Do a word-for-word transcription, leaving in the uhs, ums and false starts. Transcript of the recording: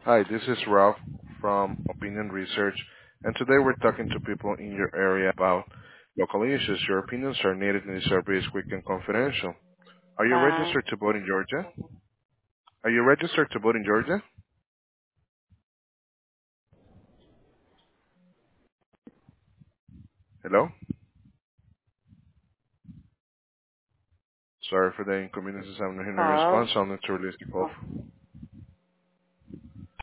Hi, this is Ralph from Opinion Research, and today we're talking to people in your area about local issues. Your opinions are needed and the survey is quick and confidential. Are you Bye. registered to vote in Georgia? Are you registered to vote in Georgia? Hello? Sorry for the inconveniences. I'm not hearing a Hello? response. I'll need to release the call.